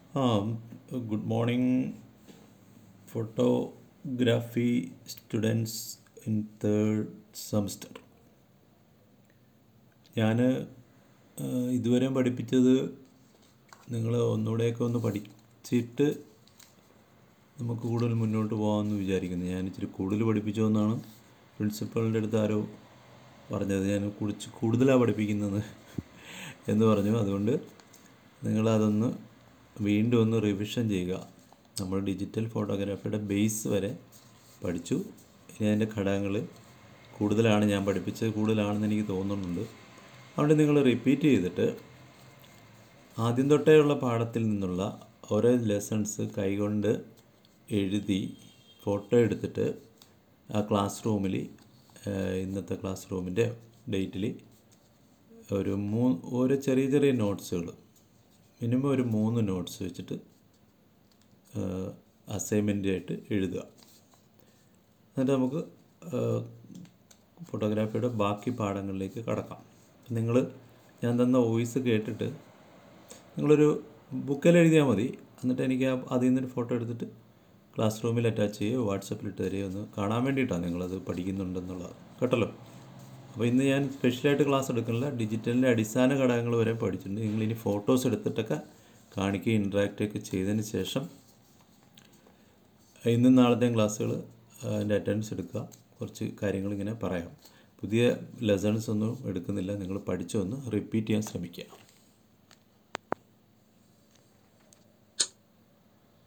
Good morning, photography students in third semester. ഞാൻ ഇതുവരെയും പഠിപ്പിച്ചത് നിങ്ങൾ ഒന്നുകൂടെയൊക്കെ ഒന്ന് പഠിച്ചിട്ട് നമുക്ക് കൂടുതൽ മുന്നോട്ട് പോകാമെന്ന് വിചാരിക്കുന്നു. ഞാൻ ഇച്ചിരി കൂടുതൽ പഠിപ്പിച്ചോന്നാണ് പ്രിൻസിപ്പളിൻ്റെ അടുത്ത് ആരോ പറഞ്ഞത്. ഞാൻ കൂടുതലാണ് പഠിപ്പിക്കുന്നത് എന്ന് പറഞ്ഞു. അതുകൊണ്ട് നിങ്ങളതൊന്ന് വീണ്ടും ഒന്ന് റിവിഷൻ ചെയ്യുക. നമ്മൾ ഡിജിറ്റൽ ഫോട്ടോഗ്രാഫിയുടെ ബേസ് വരെ പഠിച്ചു. ഇനി അതിൻ്റെ ഘടകങ്ങൾ കൂടുതലാണ്, ഞാൻ പഠിപ്പിച്ചത് കൂടുതലാണെന്ന് എനിക്ക് തോന്നുന്നുണ്ട്. അതുകൊണ്ട് നിങ്ങൾ റിപ്പീറ്റ് ചെയ്തിട്ട് ആദ്യം തൊട്ടേയുള്ള പാഠത്തിൽ നിന്നുള്ള ഓരോ ലെസൺസ് കൈകൊണ്ട് എഴുതി ഫോട്ടോ എടുത്തിട്ട് ആ ക്ലാസ് റൂമിൽ, ഇന്നത്തെ ക്ലാസ് റൂമിൻ്റെ ഡേറ്റിൽ ഓരോ ചെറിയ ചെറിയ നോട്ട്സുകൾ, മിനിമം ഒരു 3 നോട്ട്സ് വെച്ചിട്ട് അസൈൻമെൻ്റായിട്ട് എഴുതുക. എന്നിട്ട് നമുക്ക് ഫോട്ടോഗ്രാഫിയുടെ ബാക്കി പാഠങ്ങളിലേക്ക് കടക്കാം. ഞാൻ തന്ന വോയിസ് കേട്ടിട്ട് നിങ്ങളൊരു ബുക്കിൽ എഴുതിയാൽ മതി. എന്നിട്ട് എനിക്ക് അതിൽ നിന്നൊരു ഫോട്ടോ എടുത്തിട്ട് ക്ലാസ് റൂമിൽ അറ്റാച്ച് ചെയ്യുകയോ വാട്സപ്പിലിട്ട് തരികയോ ഒന്ന് കാണാൻ വേണ്ടിയിട്ടാണ് നിങ്ങളത് പഠിക്കുന്നുണ്ടെന്നുള്ളത്. കേട്ടല്ലോ. അപ്പോൾ ഇന്ന് ഞാൻ സ്പെഷ്യലായിട്ട് ക്ലാസ് എടുക്കുന്നില്ല. ഡിജിറ്റലിൻ്റെ അടിസ്ഥാന ഘടകങ്ങൾ വരെ പഠിച്ചിട്ടുണ്ട്. നിങ്ങളിനി ഫോട്ടോസ് എടുത്തിട്ടൊക്കെ കാണിക്കുകയും ഇൻട്രാക്റ്റൊക്കെ ചെയ്തതിന് ശേഷം ഇന്നും നാളത്തെയും ക്ലാസ്സുകൾ അതിൻ്റെ അറ്റൻഡൻസ് എടുക്കുക. കുറച്ച് കാര്യങ്ങളിങ്ങനെ പറയാം. പുതിയ ലെസൺസ് ഒന്നും എടുക്കുന്നില്ല. നിങ്ങൾ പഠിച്ചൊന്ന് റിപ്പീറ്റ് ചെയ്യാൻ ശ്രമിക്കുക.